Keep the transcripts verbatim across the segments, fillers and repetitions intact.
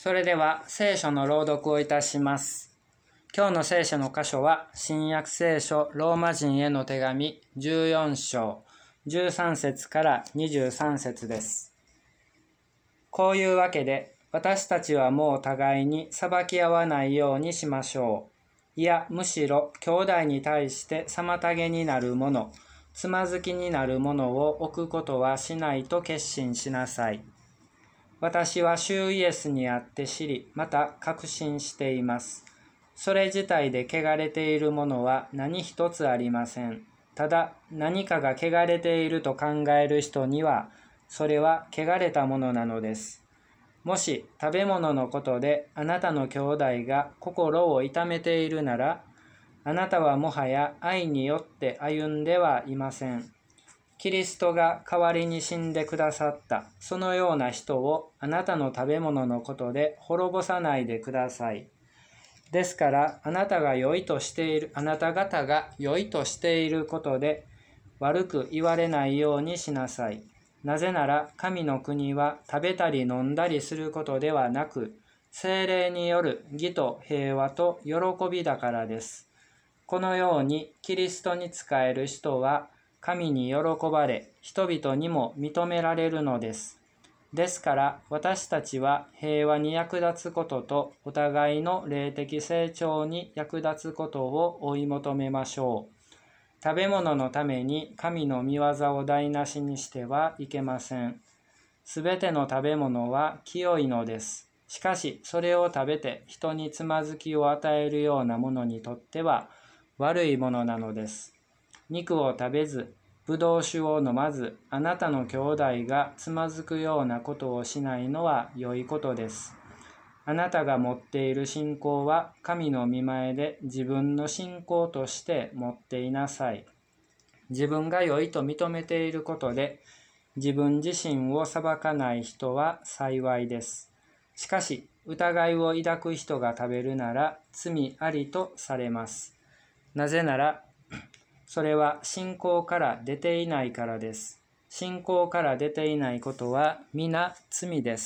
それでは聖書の朗読をいたします。今日の聖書の箇所は新約聖書ローマ人への手紙じゅうよん章じゅうさん節からにじゅうさん節です。こういうわけで私たちはもう互いに裁き合わないようにしましょう。いやむしろ兄弟に対して妨げになるもの、つまずきになるものを置くことはしないと決心しなさい。私は主イエスにあって知り、また確信しています。それ自体で汚れているものは何一つありません。ただ何かが汚れていると考える人には、それは汚れたものなのです。もし食べ物のことであなたの兄弟が心を痛めているなら、あなたはもはや愛によって歩んではいません。キリストが代わりに死んでくださったそのような人をあなたの食べ物のことで滅ぼさないでください。ですからあなたが良いとしているあなた方が良いとしていることで悪く言われないようにしなさい。なぜなら神の国は食べたり飲んだりすることではなく、聖霊による義と平和と喜びだからです。このようにキリストに仕える人は神に喜ばれ、人々にも認められるのです。ですから私たちは平和に役立つこととお互いの霊的成長に役立つことを追い求めましょう。食べ物のために神の御業を台無しにしてはいけません。すべての食べ物は清いのです。しかしそれを食べて人につまずきを与えるようなものにとっては悪いものなのです。肉を食べず、ぶどう酒を飲まず、あなたの兄弟がつまずくようなことをしないのは良いことです。あなたが持っている信仰は神の御前で自分の信仰として持っていなさい。自分が良いと認めていることで、自分自身を裁かない人は幸いです。しかし、疑いを抱く人が食べるなら罪ありとされます。なぜなら、それは信仰から出ていないからです。信仰から出ていないことは皆罪です。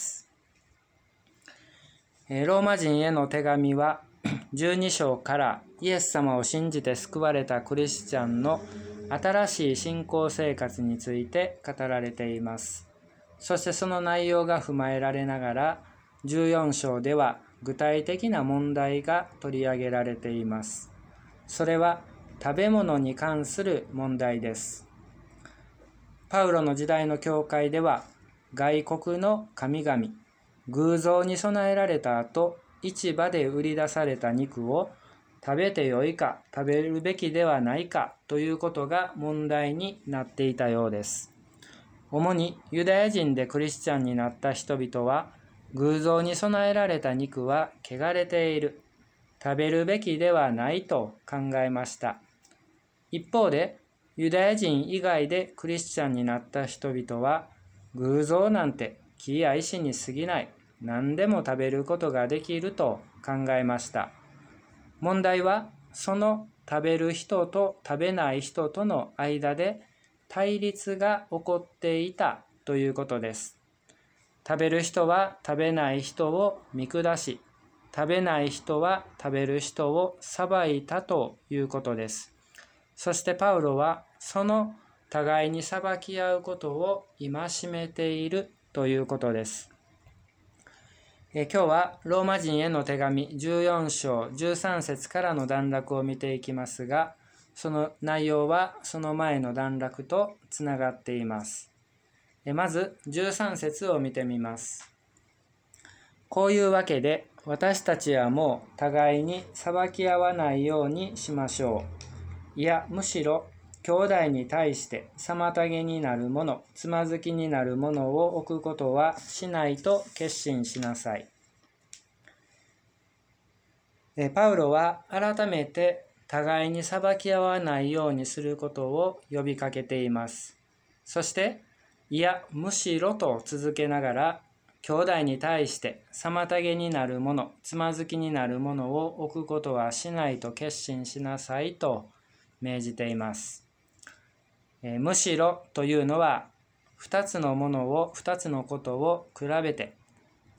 ローマ人への手紙はじゅうに章からイエス様を信じて救われたクリスチャンの新しい信仰生活について語られています。そしてその内容が踏まえられながらじゅうよん章では具体的な問題が取り上げられています。それは食べ物に関する問題です。パウロの時代の教会では外国の神々、偶像に備えられた後、市場で売り出された肉を食べてよいか食べるべきではないかということが問題になっていたようです。主にユダヤ人でクリスチャンになった人々は偶像に備えられた肉は汚れている、食べるべきではないと考えました。一方でユダヤ人以外でクリスチャンになった人々は偶像なんて木や石に過ぎない、何でも食べることができると考えました。問題はその食べる人と食べない人との間で対立が起こっていたということです。食べる人は食べない人を見下し、食べない人は食べる人を裁いたということです。そしてパウロはその互いに裁き合うことを戒めているということです。え今日はローマ人への手紙じゅうよん章じゅうさん節からの段落を見ていきますが、その内容はその前の段落とつながっています。えまずじゅうさん節を見てみます。こういうわけで私たちはもう互いに裁き合わないようにしましょう。いやむしろ兄弟に対して妨げになるもの、つまずきになるものを置くことはしないと決心しなさい。パウロは改めて互いに裁き合わないようにすることを呼びかけています。そしていやむしろと続けながら、兄弟に対して妨げになるもの、つまずきになるものを置くことはしないと決心しなさいと命じています。えー、むしろというのはふたつのものをふたつのことを比べて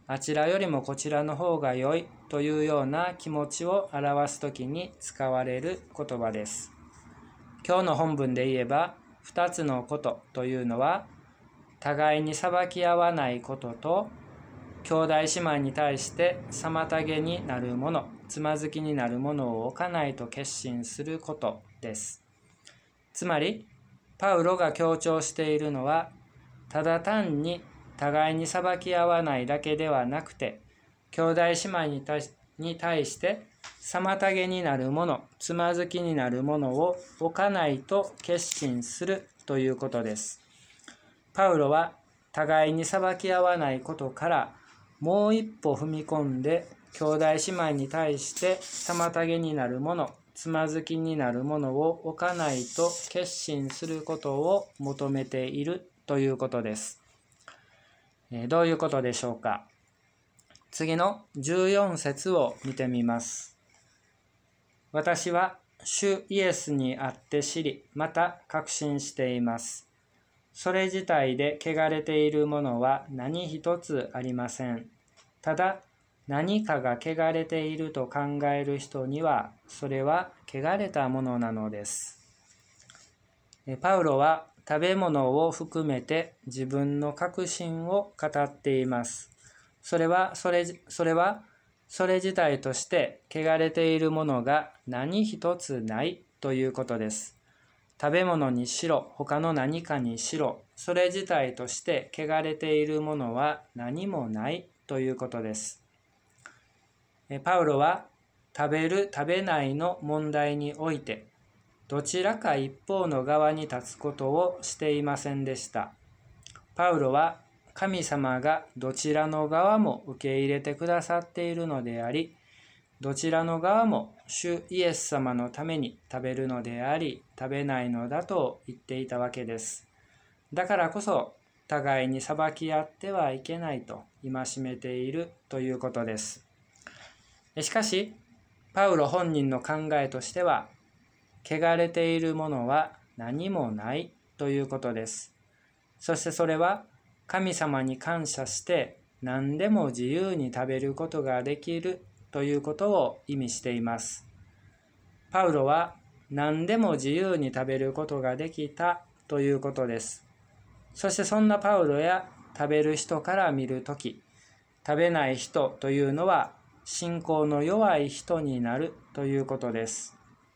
あちらよりもこちらの方が良いというような気持ちを表すときに使われる言葉です。今日の本文で言えば、二つのことというのは、互いに裁き合わないことと、兄弟姉妹に対して妨げになるもの、つまずきになるものを置かないと決心することです。つまり、パウロが強調しているのは、ただ単に互いに裁き合わないだけではなくて、兄弟姉妹に対しに対して妨げになるもの、つまずきになるものを置かないと決心するということです。パウロは互いに裁き合わないことからもう一歩踏み込んで、兄弟姉妹に対して妨げになるもの、つまずきになるものを置かないと決心することを求めているということです。どういうことでしょうか。次のじゅうよん節を見てみます。私は主イエスにあって知り、また確信しています。それ自体で汚れているものは何一つありません。ただ、何かが汚れていると考える人には、それは汚れたものなのです。パウロは食べ物を含めて自分の確信を語っています。それは、それ、それは、それ自体として汚れているものが何一つないということです。食べ物にしろ、他の何かにしろ、それ自体として汚れているものは何もないということです。パウロは食べる、食べないの問題において、どちらか一方の側に立つことをしていませんでした。パウロは神様がどちらの側も受け入れてくださっているのであり、どちらの側も主イエス様のために食べるのであり、食べないのだと言っていたわけです。だからこそ、互いに裁き合ってはいけないと戒めているということです。しかし、パウロ本人の考えとしては、汚れているものは何もないということです。そしてそれは神様に感謝して何でも自由に食べることができるということを意味しています。パウロは何でも自由に食べることができたということです。そしてそんなパウロや食べる人から見るとき、食べない人というのは信仰の弱い人になるということです。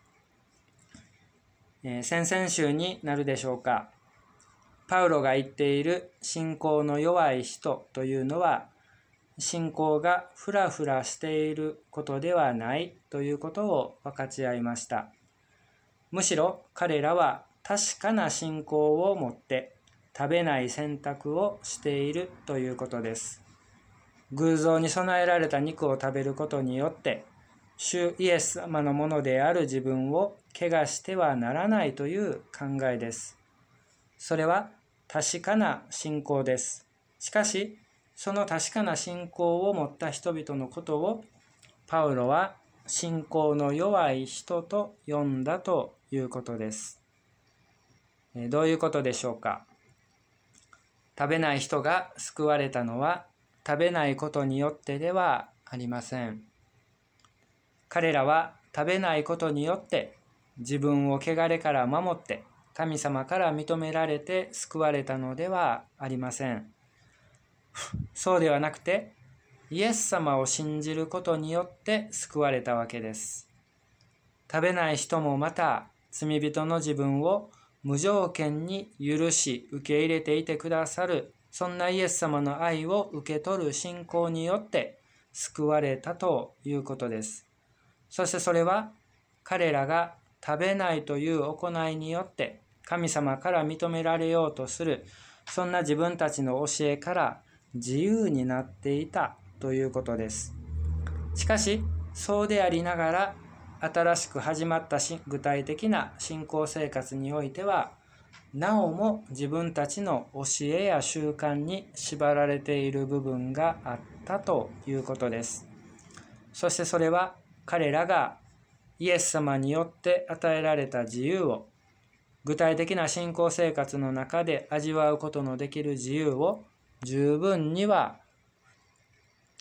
えー、先々週になるでしょうか。パウロが言っている信仰の弱い人というのは、信仰がフラフラしていることではないということを分かち合いました。むしろ彼らは確かな信仰を持って食べない選択をしているということです。偶像に備えられた肉を食べることによって、主イエス様のものである自分を汚してはならないという考えです。それは確かな信仰です。しかし、その確かな信仰を持った人々のことをパウロは信仰の弱い人と呼んだということです。どういうことでしょうか。食べない人が救われたのは食べないことによってではありません。彼らは食べないことによって自分を汚れから守って神様から認められて救われたのではありません。そうではなくて、イエス様を信じることによって救われたわけです。食べない人もまた罪人の自分を無条件に許し受け入れていてくださる、そんなイエス様の愛を受け取る信仰によって救われたということです。そしてそれは彼らが食べないという行いによって神様から認められようとする、そんな自分たちの教えから自由になっていたということです。しかし、そうでありながら、新しく始まった具体的な信仰生活においては、なおも自分たちの教えや習慣に縛られている部分があったということです。そしてそれは彼らがイエス様によって与えられた自由を、具体的な信仰生活の中で味わうことのできる自由を十分には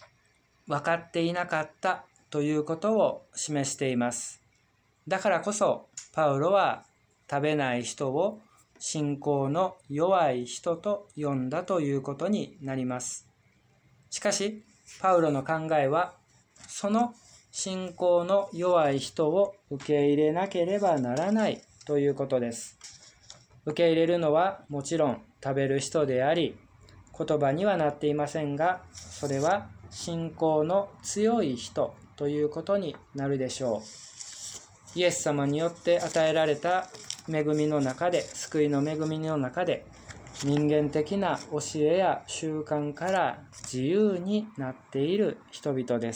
分かっていなかったということを示しています。だからこそパウロは食べない人を信仰の弱い人と呼んだということになります。しかしパウロの考えはその信仰の弱い人を受け入れなければならないということです。受け入れるのはもちろん食べる人であり、言葉にはなっていませんが、それは信仰の強い人ということになるでしょう。イエス様によって与えられた恵みの中で、救いの恵みの中で、人間的な教えや習慣から自由になっている人々です。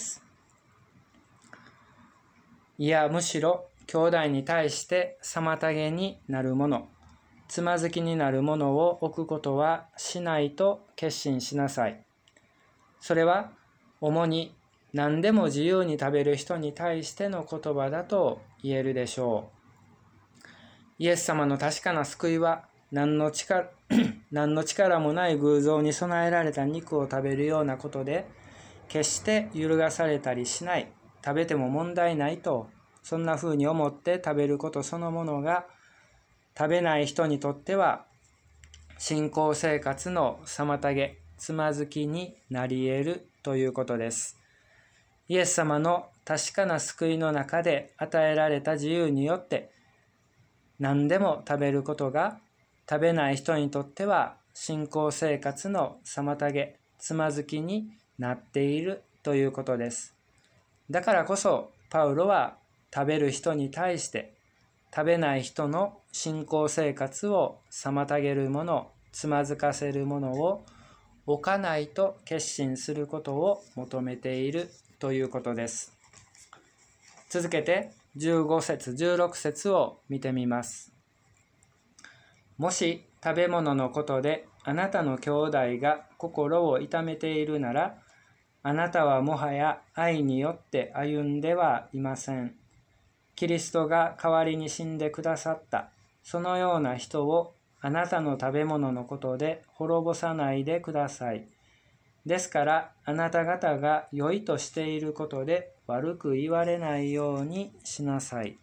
いや、むしろ兄弟に対して妨げになるもの、つまずきになるものを置くことはしないと決心しなさい。それは主に何でも自由に食べる人に対しての言葉だと言えるでしょう。イエス様の確かな救いは何の力、何の力もない偶像に備えられた肉を食べるようなことで決して揺るがされたりしない、食べても問題ないと、そんな風に思って食べることそのものが食べない人にとっては信仰生活の妨げ、つまずきになり得るということです。イエス様の確かな救いの中で与えられた自由によって何でも食べることが食べない人にとっては信仰生活の妨げ、つまずきになっているということです。だからこそパウロは食べる人に対して食べない人の信仰生活を妨げるもの、つまずかせるものを置かないと決心することを求めているということです。続けてじゅうご節、じゅうろく節を見てみます。もし食べ物のことであなたの兄弟が心を痛めているなら、あなたはもはや愛によって歩んではいません。キリストが代わりに死んでくださった、そのような人をあなたの食べ物のことで滅ぼさないでください。ですからあなた方が良いとしていることで悪く言われないようにしなさい。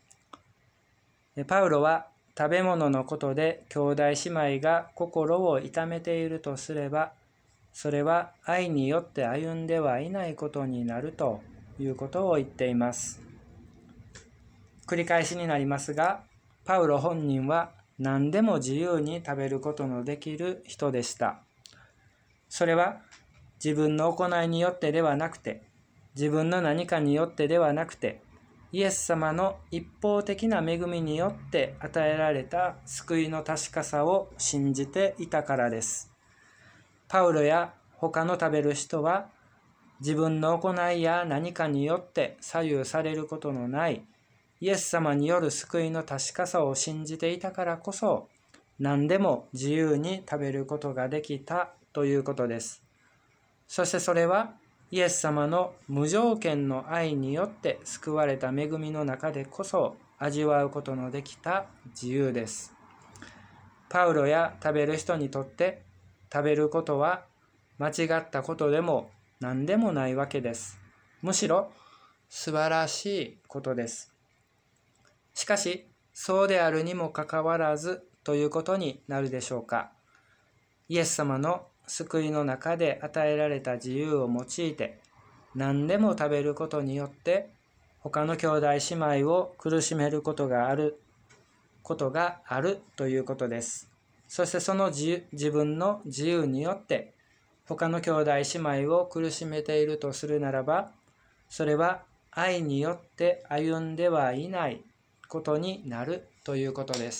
パウロは食べ物のことで兄弟姉妹が心を痛めているとすれば、それは愛によって歩んではいないことになるということを言っています。繰り返しになりますが、パウロ本人は何でも自由に食べることのできる人でした。それは自分の行いによってではなくて、自分の何かによってではなくて、イエス様の一方的な恵みによって与えられた救いの確かさを信じていたからです。パウロや他の食べる人は自分の行いや何かによって左右されることのないイエス様による救いの確かさを信じていたからこそ、何でも自由に食べることができたということです。そしてそれはイエス様の無条件の愛によって救われた恵みの中でこそ味わうことのできた自由です。パウロや食べる人にとって食べることは間違ったことでも何でもないわけです。むしろ素晴らしいことです。しかしそうであるにもかかわらずということになるでしょうか。イエス様の救いの中で与えられた自由を用いて何でも食べることによって他の兄弟姉妹を苦しめることがあることがあるということです。そしてその 自, 自分の自由によって他の兄弟姉妹を苦しめているとするならば、それは愛によって歩んではいないことになるということです。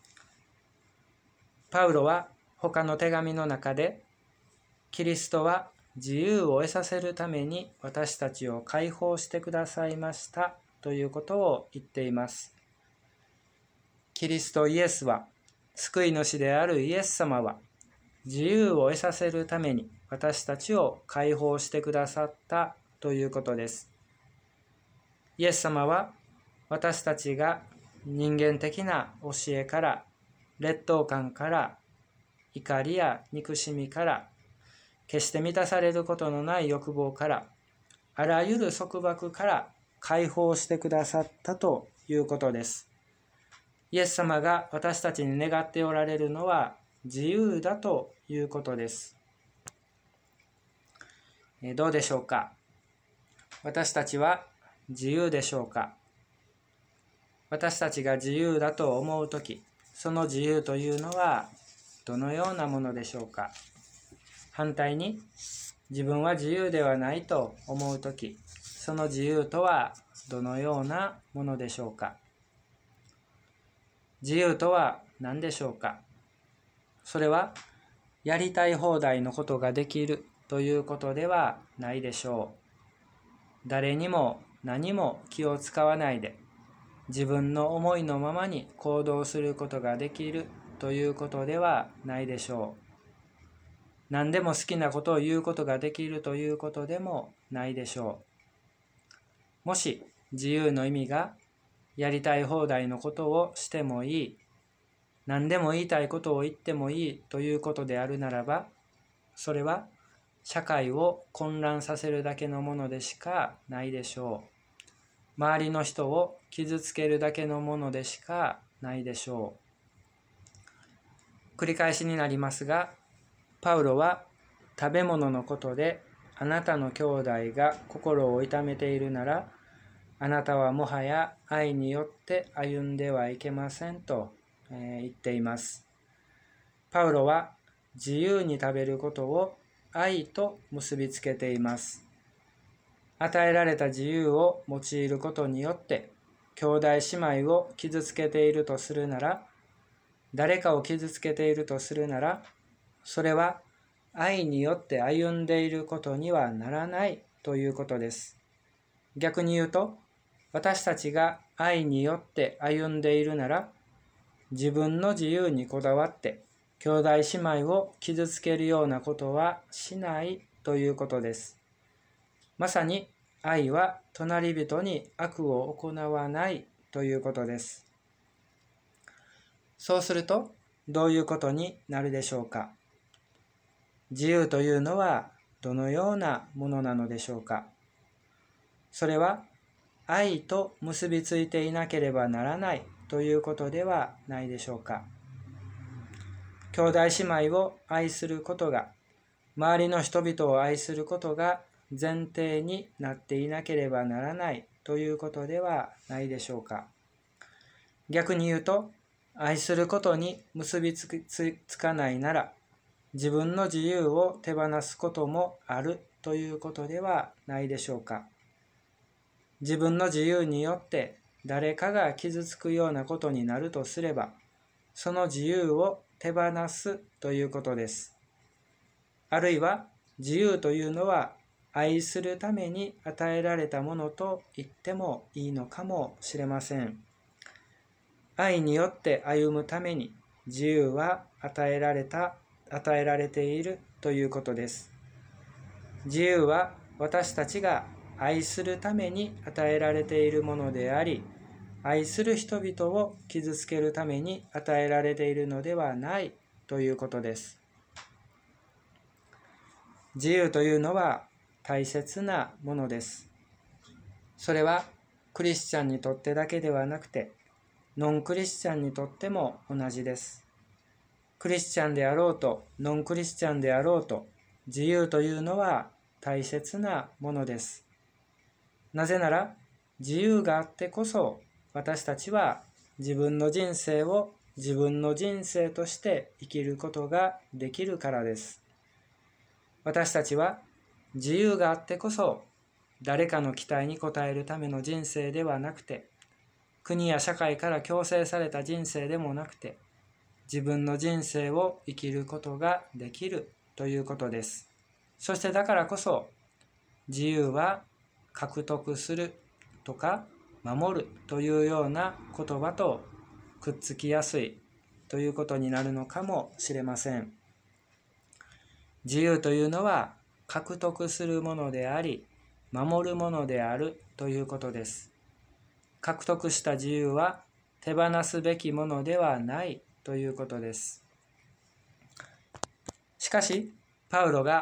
パウロは他の手紙の中で、キリストは自由を得させるために私たちを解放してくださいましたということを言っています。キリストイエスは、救い主であるイエス様は、自由を得させるために私たちを解放してくださったということです。イエス様は私たちが人間的な教えから、劣等感から、怒りや憎しみから、 決して満たされることのない欲望から、あらゆる束縛から解放してくださったということです。イエス様が私たちに願っておられるのは自由だということです。どうでしょうか。私たちは自由でしょうか。私たちが自由だと思うとき、その自由というのはどのようなものでしょうか。反対に自分は自由ではないと思うとき、その自由とはどのようなものでしょうか。自由とは何でしょうか。それはやりたい放題のことができるということではないでしょう。誰にも何も気を使わないで自分の思いのままに行動することができるということではないでしょう。何でも好きなことを言うことができるということでもないでしょう。もし自由の意味がやりたい放題のことをしてもいい、何でも言いたいことを言ってもいいということであるならば、それは社会を混乱させるだけのものでしかないでしょう。周りの人を傷つけるだけのものでしかないでしょう。繰り返しになりますが、パウロは食べ物のことであなたの兄弟が心を痛めているなら、あなたはもはや愛によって歩んではいけませんと言っています。パウロは自由に食べることを愛と結びつけています。与えられた自由を用いることによって兄弟姉妹を傷つけているとするなら、誰かを傷つけているとするなら、それは愛によって歩んでいることにはならないということです。逆に言うと、私たちが愛によって歩んでいるなら、自分の自由にこだわって兄弟姉妹を傷つけるようなことはしないということです。まさに愛は隣人に悪を行わないということです。そうするとどういうことになるでしょうか。自由というのはどのようなものなのでしょうか。それは愛と結びついていなければならないということではないでしょうか。兄弟姉妹を愛することが、周りの人々を愛することが前提になっていなければならないということではないでしょうか。逆に言うと、愛することに結びつかないなら、自分の自由を手放すこともあるということではないでしょうか。自分の自由によって誰かが傷つくようなことになるとすれば、その自由を手放すということです。あるいは自由というのは愛するために与えられたものと言ってもいいのかもしれません。愛によって歩むために自由は与えられた、与えられているということです。自由は私たちが愛するために与えられているものであり、愛する人々を傷つけるために与えられているのではないということです。自由というのは大切なものです。それはクリスチャンにとってだけではなくて、ノンクリスチャンにとっても同じです。クリスチャンであろうと、ノンクリスチャンであろうと、自由というのは大切なものです。なぜなら、自由があってこそ、私たちは自分の人生を自分の人生として生きることができるからです。私たちは自由があってこそ、誰かの期待に応えるための人生ではなくて、国や社会から強制された人生でもなくて、自分の人生を生きることができるということです。そしてだからこそ、自由は獲得するとか守るというような言葉とくっつきやすいということになるのかもしれません。自由というのは獲得するものであり、守るものであるということです。獲得した自由は手放すべきものではないということです。しかし、パウロが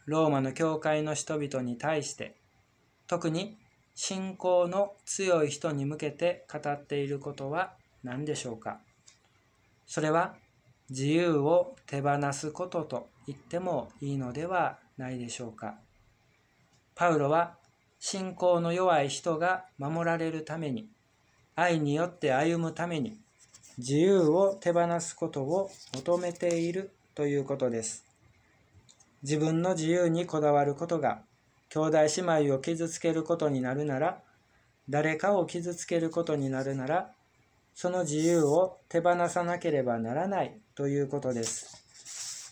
ローマの教会の人々に対して、特に信仰の強い人に向けて語っていることは何でしょうか。それは自由を手放すことと言ってもいいのではないでしょうか。パウロは信仰の弱い人が守られるために、愛によって歩むために、自由を手放すことを求めているということです。自分の自由にこだわることが兄弟姉妹を傷つけることになるなら、誰かを傷つけることになるなら、その自由を手放さなければならないということです。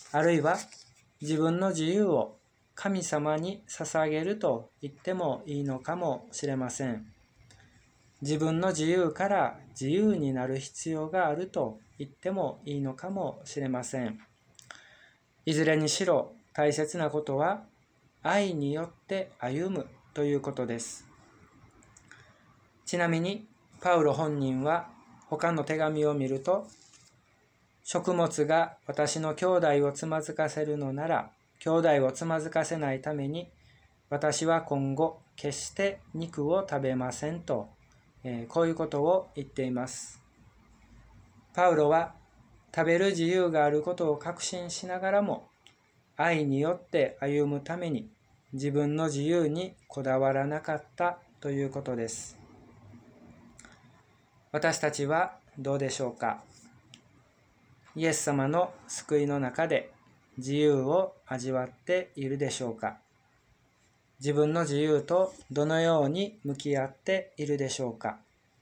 あるいは自分の自由を神様に捧げると言ってもいいのかもしれません。自分の自由から自由になる必要があると言ってもいいのかもしれません。いずれにしろ大切なことは愛によって歩むということです。ちなみにパウロ本人は他の手紙を見ると、食物が私の兄弟をつまずかせるのなら、兄弟をつまずかせないために私は今後決して肉を食べませんと、えー、こういうことを言っています。パウロは食べる自由があることを確信しながらも、愛によって歩むために自分の自由にこだわらなかったということです。私たちはどうでしょうか。イエス様の救いの中で自由を味わっているでしょうか。自分の自由とどのように向き合っているでしょうか。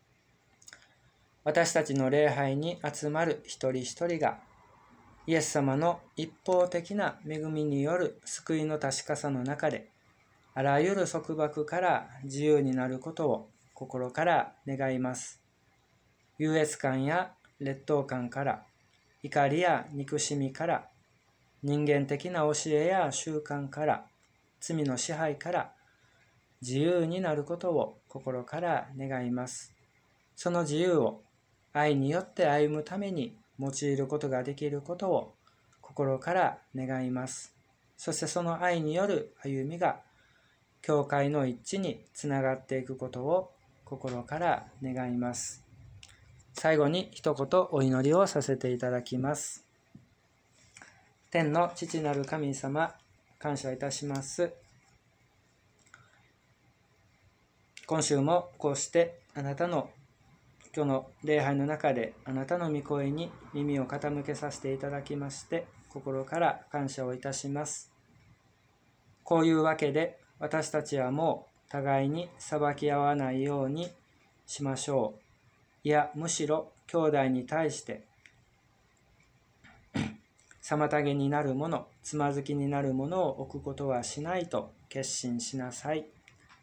私たちの礼拝に集まる一人一人がイエス様の一方的な恵みによる救いの確かさの中で、あらゆる束縛から自由になることを心から願います。優越感や劣等感から、怒りや憎しみから、人間的な教えや習慣から、罪の支配から自由になることを心から願います。その自由を愛によって歩むために用いることができることを心から願います。そしてその愛による歩みが教会の一致につながっていくことを心から願います。最後に一言お祈りをさせていただきます。天の父なる神様、感謝いたします。今週もこうしてあなたの今日の礼拝の中であなたの御声に耳を傾けさせていただきまして心から感謝をいたします。こういうわけで私たちはもう互いに裁き合わないようにしましょう。いやむしろ兄弟に対して妨げになるもの、つまずきになるものを置くことはしないと決心しなさい。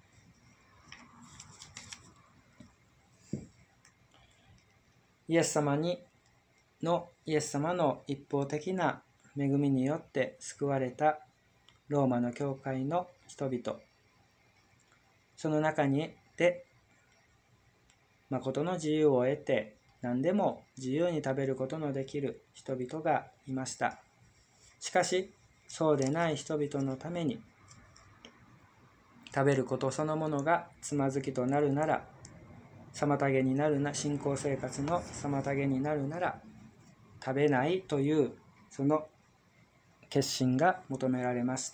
イエス様にのイエス様の一方的な恵みによって救われたローマの教会の人々、その中にで誠の自由を得て何でも自由に食べることのできる人々がいました。しかしそうでない人々のために食べることそのものがつまずきとなるなら、妨げになるな信仰生活の妨げになるなら食べないというその決心が求められました。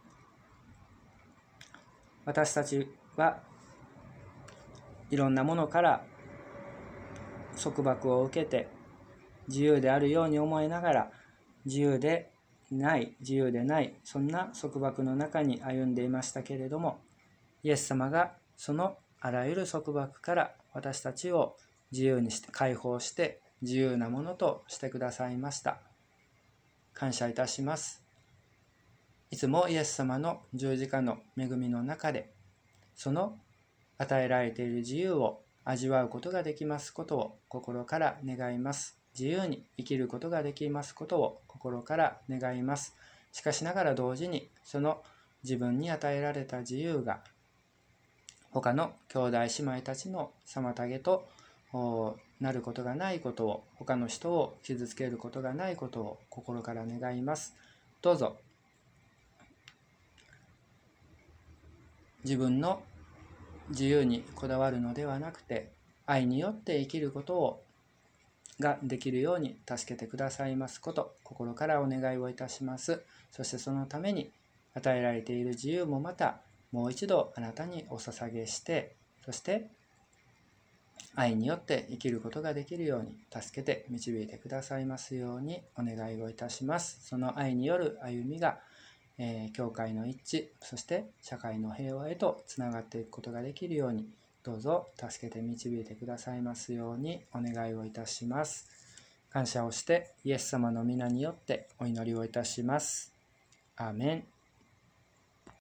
私たちはいろんなものから束縛を受けて自由であるように思いながら自由でない自由でないそんな束縛の中に歩んでいましたけれども、イエス様がそのあらゆる束縛から私たちを自由にして解放して自由なものとしてくださいました。感謝いたします。いつもイエス様の十字架の恵みの中でその与えられている自由を味わうことができますことを心から願います。自由に生きることができますことを心から願います。しかしながら同時にその自分に与えられた自由が他の兄弟姉妹たちの妨げとなることがないことを、他の人を傷つけることがないことを心から願います。どうぞ自分の自由にこだわるのではなくて、愛によって生きることをができるように助けてくださいますこと、心からお願いをいたします。そしてそのために与えられている自由もまたもう一度あなたにお捧げして、そして愛によって生きることができるように助けて導いてくださいますようにお願いをいたします。その愛による歩みが、えー、教会の一致、そして社会の平和へとつながっていくことができるように、どうぞ助けて導いてくださいますようにお願いをいたします。感謝をしてイエス様の皆によってお祈りをいたします。アーメン。